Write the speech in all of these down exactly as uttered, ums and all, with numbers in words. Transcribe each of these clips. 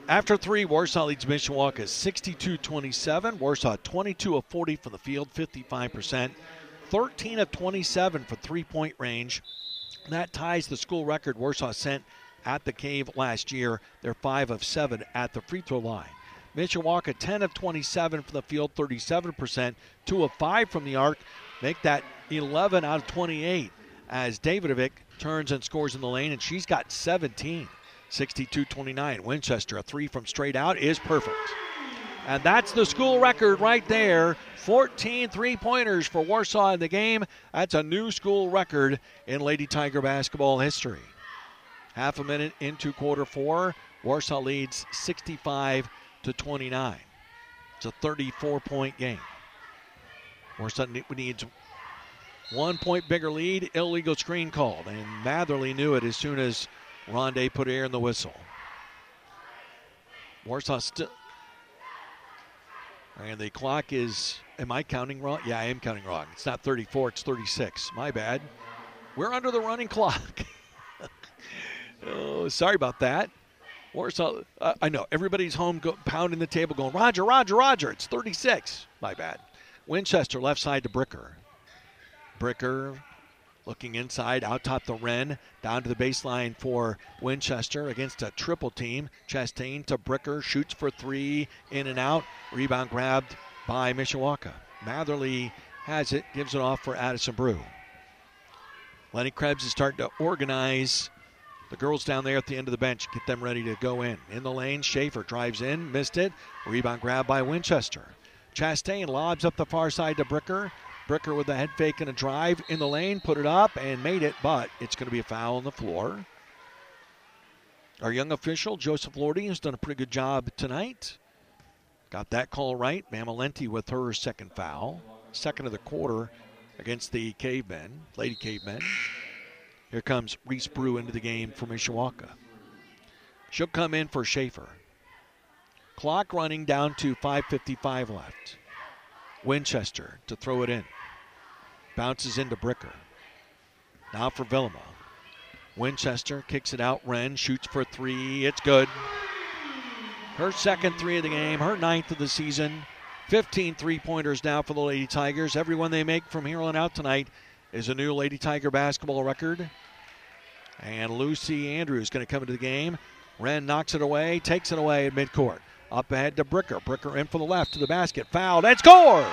After three, Warsaw leads Mishawaka sixty-two twenty-seven. Warsaw twenty-two of forty from the field, fifty-five percent. thirteen of twenty-seven for three-point range. That ties the school record Warsaw sent at the Cave last year. They're five of seven at the free throw line. Mishawaka ten of twenty-seven from the field, thirty-seven percent. two of five from the arc. Make that eleven out of twenty-eight as Davidovic turns and scores in the lane, and she's got seventeen. sixty-two twenty-nine. Winchester, a three from straight out is perfect. And that's the school record right there. fourteen three-pointers for Warsaw in the game. That's a new school record in Lady Tiger basketball history. Half a minute into quarter four. Warsaw leads sixty-five to twenty-nine. It's a thirty-four point game. Warsaw needs one point bigger lead. Illegal screen called. And Matherly knew it as soon as Ronde put air in the whistle. Warsaw still. And the clock is, am I counting wrong? Yeah, I am counting wrong. It's not thirty-four, it's thirty-six. My bad. We're under the running clock. Oh, sorry about that. Warsaw, uh, I know, everybody's home go, pounding the table going, Roger, Roger, Roger. It's thirty-six. My bad. Winchester left side to Bricker. Bricker looking inside, out top the Wren, down to the baseline for Winchester against a triple team. Chastain to Bricker, shoots for three, in and out. Rebound grabbed by Mishawaka. Matherly has it, gives it off for Addison Brew. Lenny Krebs is starting to organize the girls down there at the end of the bench, get them ready to go in. In the lane, Schaefer drives in, missed it. Rebound grab by Winchester. Chastain lobs up the far side to Bricker. Bricker with a head fake and a drive in the lane, put it up and made it, but it's going to be a foul on the floor. Our young official, Joseph Lordy, has done a pretty good job tonight. Got that call right. Mamalenti with her second foul. Second of the quarter against the Cavemen, Lady Cavemen. Here comes Reese Brew into the game for Mishawaka. She'll come in for Schaefer. Clock running down to five fifty-five left. Winchester to throw it in. Bounces into Bricker. Now for Villama. Winchester kicks it out. Wren shoots for three. It's good. Her second three of the game. Her ninth of the season. fifteen three-pointers now for the Lady Tigers. Every one they make from here on out tonight is a new Lady Tiger basketball record. And Lucy Andrews is going to come into the game. Wren knocks it away, takes it away at midcourt. Up ahead to Bricker. Bricker in for the left to the basket. Fouled and scores!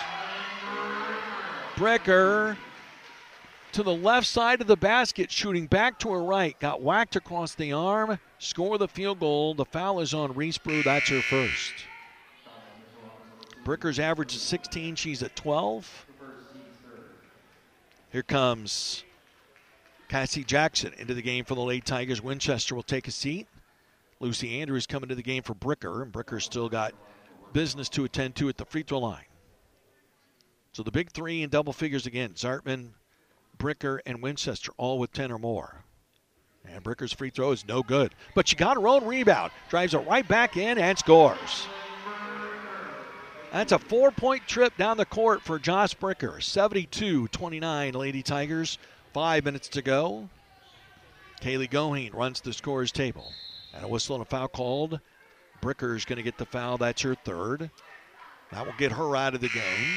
Bricker to the left side of the basket, shooting back to her right. Got whacked across the arm. Score the field goal. The foul is on Reese Brew. That's her first. Bricker's average is sixteen. She's at twelve. Here comes Cassie Jackson into the game for the Lady Tigers. Winchester will take a seat. Lucy Andrews coming to the game for Bricker, and Bricker's still got business to attend to at the free throw line. So the big three in double figures again. Zartman, Bricker, and Winchester all with ten or more. And Bricker's free throw is no good. But she got her own rebound. Drives it right back in and scores. That's a four-point trip down the court for Joss Bricker. seventy-two twenty-nine Lady Tigers. Five minutes to go. Kaylee Goheen runs the scorer's table. And a whistle and a foul called. Bricker's going to get the foul. That's her third. That will get her out of the game.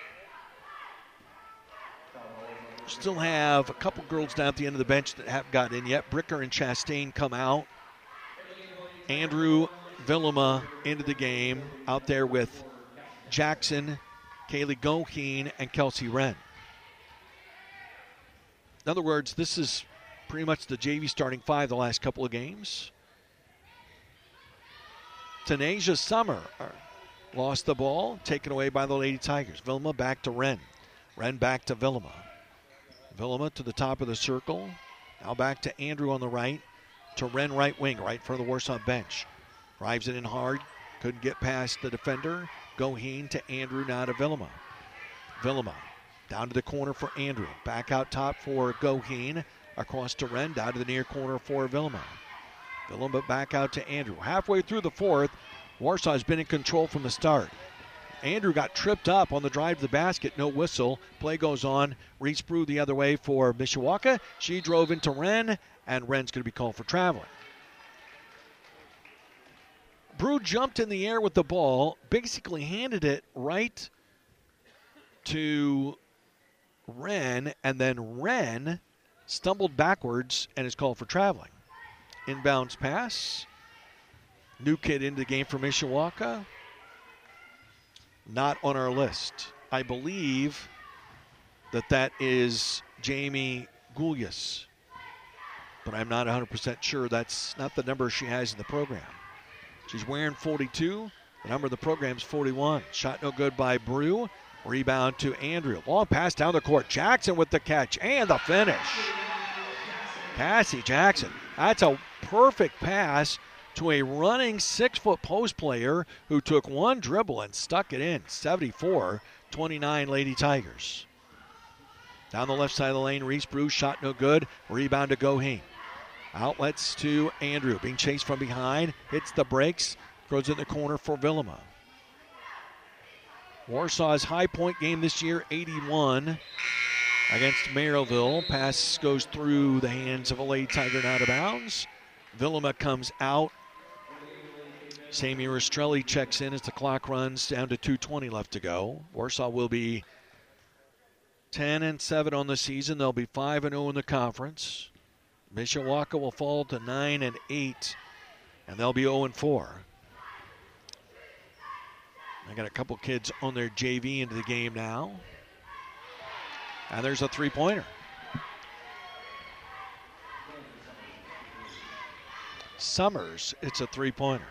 Still have a couple girls down at the end of the bench that haven't got in yet. Bricker and Chastain come out. Andrew Villama into the game. Out there with Jackson, Kaylee Goheen, and Kelsey Wren. In other words, this is pretty much the J V starting five the last couple of games. Tanasia Summer lost the ball, taken away by the Lady Tigers. Villama back to Wren. Wren back to Villama. Villama to the top of the circle. Now back to Andrew on the right. To Wren right wing, right for the Warsaw bench. Drives it in hard. Couldn't get past the defender. Goheen to Andrew, now to Villama. Villama down to the corner for Andrew. Back out top for Goheen. Across to Wren, down to the near corner for Villama. Villama back out to Andrew. Halfway through the fourth, Warsaw has been in control from the start. Andrew got tripped up on the drive to the basket. No whistle. Play goes on. Reese Brew the other way for Mishawaka. She drove into Wren, and Wren's going to be called for traveling. Brew jumped in the air with the ball, basically handed it right to Wren, and then Wren stumbled backwards and is called for traveling. Inbounds pass. New kid into the game for Mishawaka. Not on our list. I believe that that is Jamie Gulyas, but I'm not one hundred percent sure. That's not the number she has in the program. She's wearing forty-two. The number of the program is forty-one. Shot no good by Brew. Rebound to Andrew. Long pass down the court. Jackson with the catch and the finish. Cassie Jackson. That's a perfect pass to a running six-foot post player who took one dribble and stuck it in. seventy-four twenty-nine Lady Tigers. Down the left side of the lane, Reese Brew, shot no good. Rebound to Goheen. Outlets to Andrew, being chased from behind. Hits the brakes, throws it in the corner for Vilima. Warsaw's high point game this year, eighty-one against Merrillville. Pass goes through the hands of a Lady Tiger and out of bounds. Vilima comes out. Sammy Rastrelli checks in as the clock runs down to two twenty left to go. Warsaw will be ten and seven on the season. They'll be five and oh in the conference. Mishawaka will fall to nine and eight, and they'll be oh and four. I got a couple kids on their J V into the game now. And there's a three-pointer. Summers, it's a three-pointer.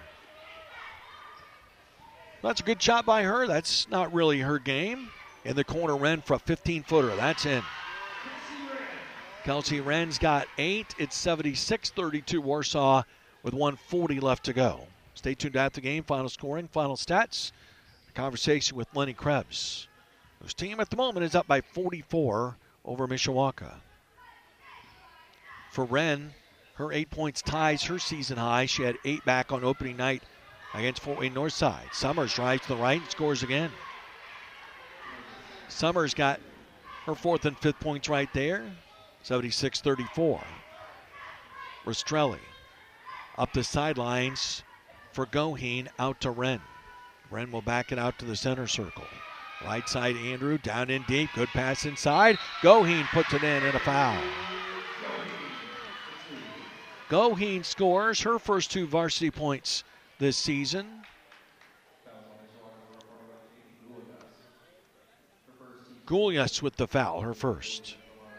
That's a good shot by her. That's not really her game. In the corner, Wren for a fifteen-footer. That's in. Kelsey Wren's got eight. It's seventy-six thirty-two Warsaw with one forty left to go. Stay tuned at the game. Final scoring, final stats. A conversation with Lenny Krebs, whose team at the moment is up by forty-four over Mishawaka. For Wren, her eight points ties her season high. She had eight back on opening night against Fort Wayne Northside. Summers drives to the right and scores again. Summers got her fourth and fifth points right there. seventy-six thirty-four. Rastrelli up the sidelines for Goheen, out to Wren. Wren will back it out to the center circle. Right side, Andrew, down in deep. Good pass inside. Goheen puts it in and a foul. Goheen scores her first two varsity points this season. Gulyas with the foul, her first.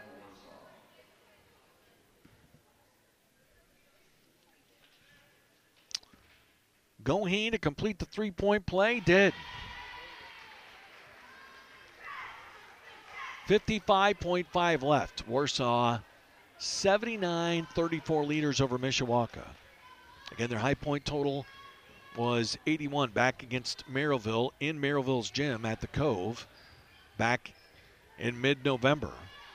Goheen to complete the three-point play, did. fifty-five point five left. Warsaw seventy-nine thirty-four leaders over Mishawaka. Again, their high point total was eighty-one back against Merrillville in Merrillville's gym at the Cove back in mid-November.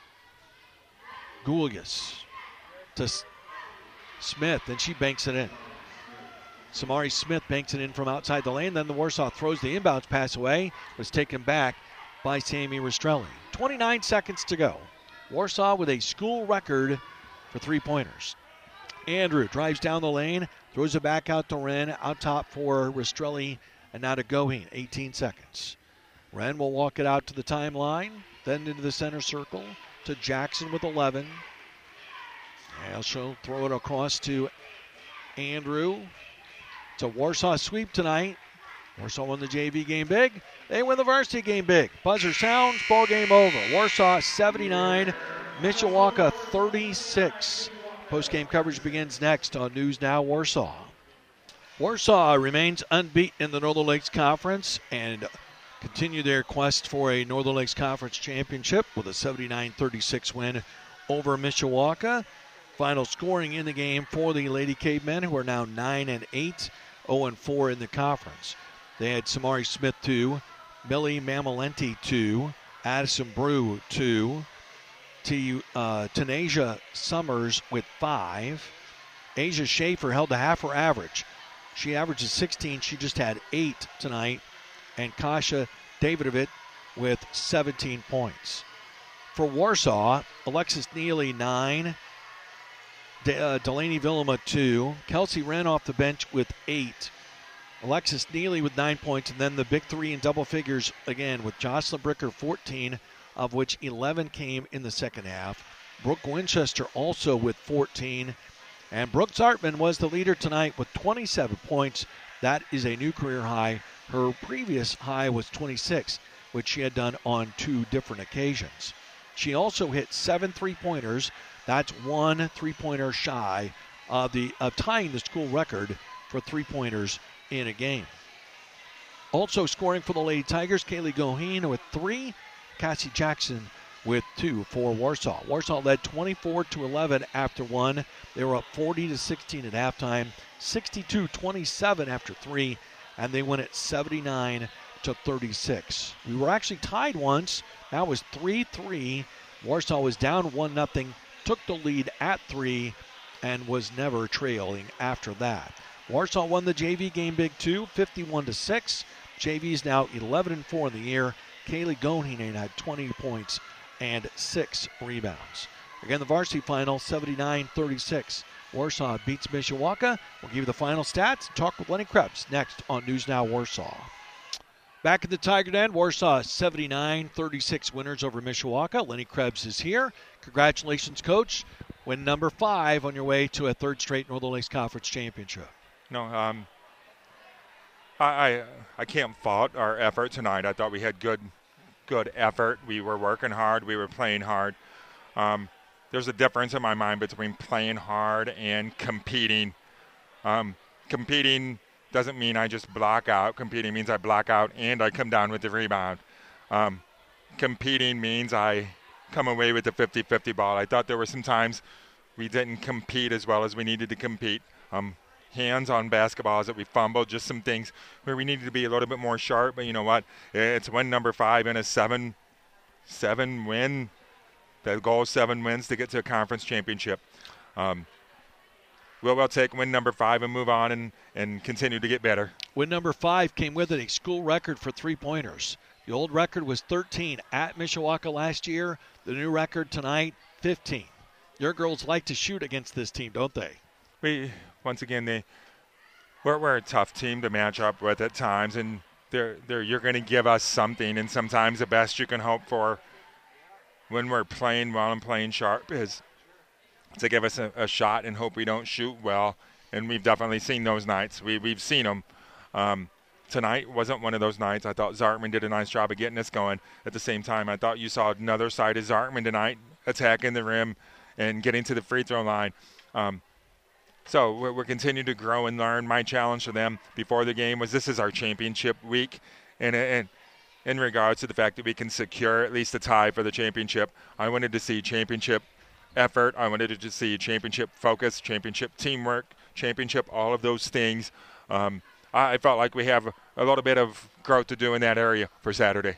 Gulyas to S- Smith, and she banks it in. Samari Smith banks it in from outside the lane. Then the Warsaw throws the inbounds pass away. Was taken back by Sammy Rastrelli. twenty-nine seconds to go. Warsaw with a school record for three-pointers. Andrew drives down the lane, throws it back out to Wren, out top for Rastrelli, and now to Goheen. eighteen seconds. Wren will walk it out to the timeline, then into the center circle to Jackson with eleven. And she'll throw it across to Andrew. It's a Warsaw sweep tonight. Warsaw won the J V game big. They win the varsity game big. Buzzer sounds, ball game over. Warsaw seventy-nine, Mishawaka thirty-six. Post-game coverage begins next on News Now Warsaw. Warsaw remains unbeaten in the Northern Lakes Conference and continue their quest for a Northern Lakes Conference championship with a seventy-nine thirty-six win over Mishawaka. Final scoring in the game for the Lady Cavemen, who are now nine and eight, oh and four in the conference. They had Samari Smith two, Millie Mamalenti two, Addison Brew two, T, uh, Tanasia Summers with five. Asia Schaefer held to half her average. She averages sixteen. She just had eight tonight. And Kasha Davidovit with seventeen points. For Warsaw, Alexis Neely nine, De- uh, Delaney Vilima two, Kelsey Wren off the bench with eight, Alexis Neely with nine points, and then the big three in double figures again with Jocelyn Bricker, fourteen, of which eleven came in the second half. Brooke Winchester also with fourteen. And Brooke Zartman was the leader tonight with twenty-seven points. That is a new career high. Her previous high was twenty-six, which she had done on two different occasions. She also hit seven three-pointers. That's one three-pointer shy of, the, of tying the school record for three-pointers in a game. Also scoring for the Lady Tigers, Kaylee Goheen with three, Cassie Jackson with two for Warsaw. Warsaw led twenty-four to eleven after one. They were up forty to sixteen at halftime, sixty-two twenty-seven after three, and they win at seventy-nine to thirty-six. We were actually tied once. That was three three. Warsaw was down one nothing, took the lead at three, and was never trailing after that. Warsaw won the J V game big too, fifty-one to six. J V is now eleven and four in the year. Kaylee Goheen had twenty points and six rebounds. Again, the varsity final, seventy-nine thirty-six. Warsaw beats Mishawaka. We'll give you the final stats and talk with Lenny Krebs next on News Now Warsaw. Back at the Tiger Den, Warsaw seventy-nine thirty-six winners over Mishawaka. Lenny Krebs is here. Congratulations, Coach. Win number five on your way to a third straight Northern Lakes Conference championship. No, um, I, I I can't fault our effort tonight. I thought we had good good effort. We were working hard. We were playing hard. Um, there's a difference in my mind between playing hard and competing. Um, competing doesn't mean I just block out. Competing means I block out and I come down with the rebound. Um, competing means I come away with the fifty-fifty ball. I thought there were some times we didn't compete as well as we needed to compete. Um, hands on basketballs that we fumbled, just some things where we needed to be a little bit more sharp. But you know what? It's win number five and a seven, seven win. The goal is seven wins to get to a conference championship. Um, we'll, we'll take win number five and move on and, and continue to get better. Win number five came with it a school record for three-pointers. The old record was thirteen at Mishawaka last year. The new record tonight, fifteen. Your girls like to shoot against this team, don't they? We once again they we're, we're a tough team to match up with at times, and they're they're you're going to give us something, and sometimes the best you can hope for when we're playing well and playing sharp is to give us a, a shot and hope we don't shoot well, and we've definitely seen those nights. We we've seen them. Um, tonight wasn't one of those nights. I thought Zartman did a nice job of getting us going. At the same time, I thought you saw another side of Zartman tonight, attacking the rim and getting to the free throw line. Um, So we're, we're continuing to grow and learn. My challenge to them before the game was this is our championship week. And, and in regards to the fact that we can secure at least a tie for the championship, I wanted to see championship effort. I wanted to see championship focus, championship teamwork, championship, all of those things. Um, I, I felt like we have a, a little bit of growth to do in that area for Saturday.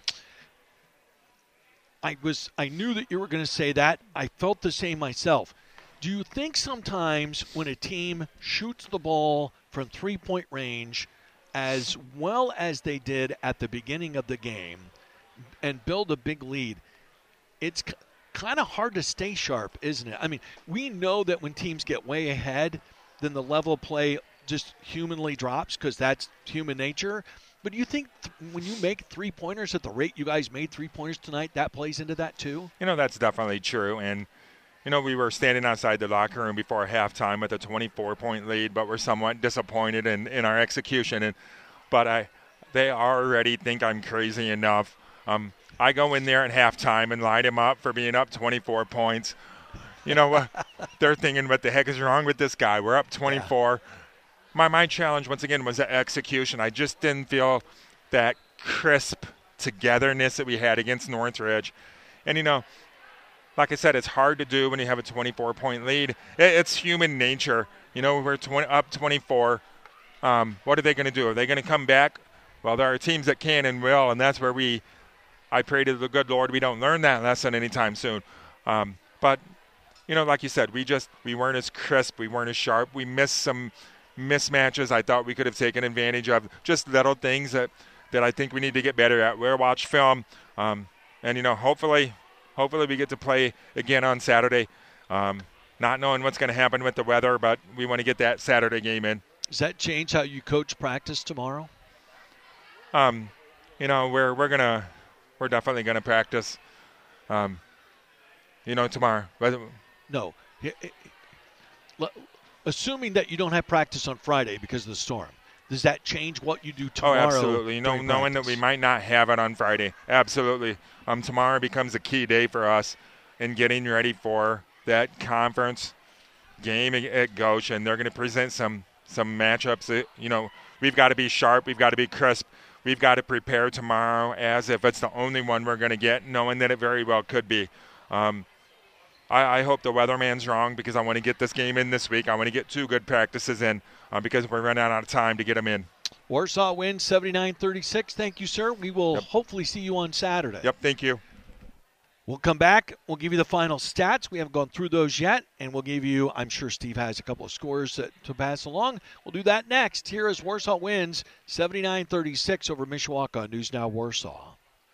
I was I knew that you were going to say that. I felt the same myself. Do you think sometimes when a team shoots the ball from three-point range as well as they did at the beginning of the game and build a big lead, it's c- kind of hard to stay sharp, isn't it? I mean, we know that when teams get way ahead, then the level of play just humanly drops because that's human nature. But do you think th- when you make three-pointers at the rate you guys made three-pointers tonight, that plays into that too? You know, that's definitely true. And you know, we were standing outside the locker room before halftime with a twenty-four point lead, but we're somewhat disappointed in, in our execution. And but I, they already think I'm crazy enough. Um, I go in there at halftime and light them up for being up twenty-four points. You know, uh, they're thinking, what the heck is wrong with this guy? We're up twenty-four. Yeah. My my challenge, once again, was the execution. I just didn't feel that crisp togetherness that we had against Northridge. And, you know, like I said, it's hard to do when you have a twenty-four point lead. It's human nature. You know, we're twenty, up twenty-four. Um, what are they going to do? Are they going to come back? Well, there are teams that can and will, and that's where we – I pray to the good Lord we don't learn that lesson anytime soon. Um, but, you know, like you said, we just – we weren't as crisp. We weren't as sharp. We missed some mismatches I thought we could have taken advantage of. Just little things that, that I think we need to get better at. We'll watch film, um, and, you know, hopefully – Hopefully we get to play again on Saturday. Um, not knowing what's going to happen with the weather, but we want to get that Saturday game in. Does that change how you coach practice tomorrow? Um, you know, we're we're gonna we're definitely gonna practice. Um, you know, tomorrow. But No. Assuming that you don't have practice on Friday because of the storm, does that change what you do tomorrow? Oh, absolutely. You know, knowing that we might not have it on Friday. Absolutely. Um, tomorrow becomes a key day for us in getting ready for that conference game at Goshen. They're going to present some some matchups that, you know, we've got to be sharp. We've got to be crisp. We've got to prepare tomorrow as if it's the only one we're going to get, knowing that it very well could be. Um, I, I hope the weatherman's wrong because I want to get this game in this week. I want to get two good practices in uh, because we're running out of time to get them in. Warsaw wins seventy-nine thirty-six. Thank you, sir. We will yep. hopefully see you on Saturday. Yep, thank you. We'll come back. We'll give you the final stats. We haven't gone through those yet. And we'll give you, I'm sure Steve has a couple of scores to, to pass along. We'll do that next. Here is Warsaw wins seventy-nine thirty-six over Mishawaka on News Now Warsaw.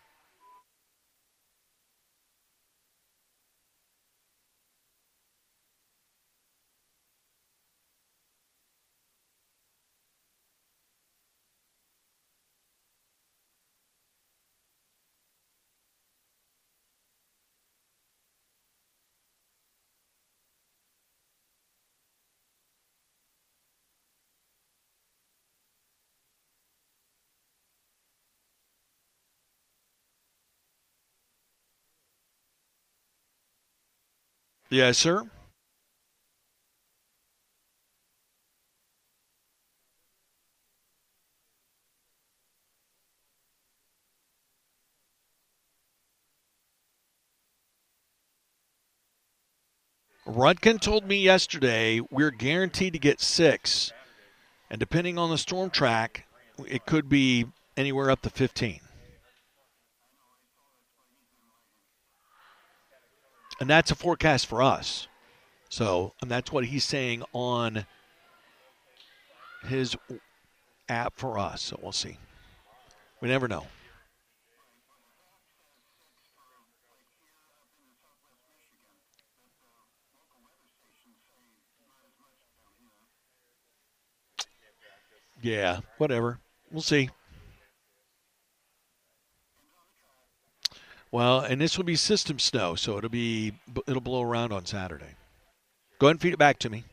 Yes, sir. Rudkin told me yesterday we're guaranteed to get six, and depending on the storm track, it could be anywhere up to fifteen. And that's a forecast for us. So, and that's what he's saying on his app for us. So we'll see. We never know. Yeah, whatever. We'll see. Well, and this will be system snow, so it'll be it'll blow around on Saturday. Go ahead and feed it back to me.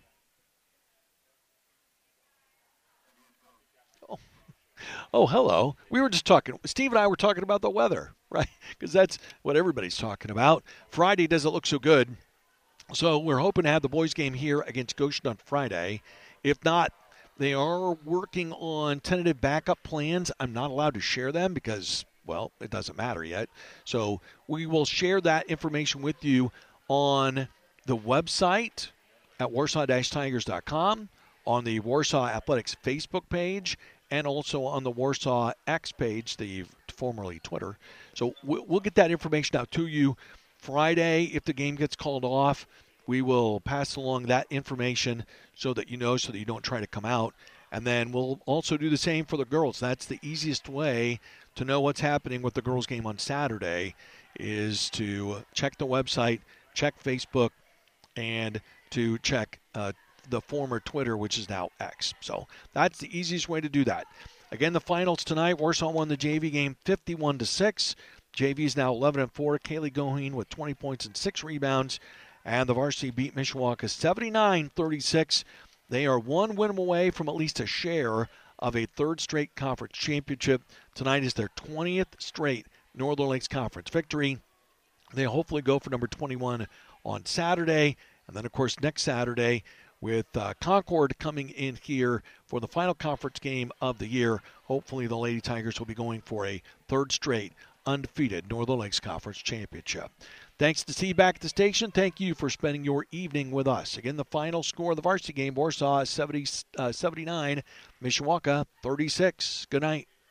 Oh, oh hello. We were just talking. Steve and I were talking about the weather, right? Because that's what everybody's talking about. Friday doesn't look so good, so we're hoping to have the boys' game here against Goshen on Friday. If not, they are working on tentative backup plans. I'm not allowed to share them because, well, it doesn't matter yet. So we will share that information with you on the website at warsaw dash tigers dot com, on the Warsaw Athletics Facebook page, and also on the Warsaw X page, the formerly Twitter. So we'll get that information out to you Friday. If the game gets called off, we will pass along that information so that you know, so that you don't try to come out. And then we'll also do the same for the girls. That's the easiest way to know what's happening with the girls' game on Saturday, is to check the website, check Facebook, and to check uh, the former Twitter, which is now X. So that's the easiest way to do that. Again, the finals tonight, Warsaw won the J V game fifty-one to six. J V is now eleven and four. Kaylee Goheen with twenty points and six rebounds. And the varsity beat Mishawaka seventy-nine thirty-six. They are one win away from at least a share of a third straight conference championship. Tonight is their twentieth straight Northern Lakes Conference victory. They hopefully go for number twenty-one on Saturday. And then, of course, next Saturday with uh, Concord coming in here for the final conference game of the year. Hopefully the Lady Tigers will be going for a third straight undefeated Northern Lakes Conference championship. Thanks to Steve back at the station. Thank you for spending your evening with us. Again, the final score of the varsity game, Warsaw seventy, uh, seventy-nine, Mishawaka thirty-six. Good night.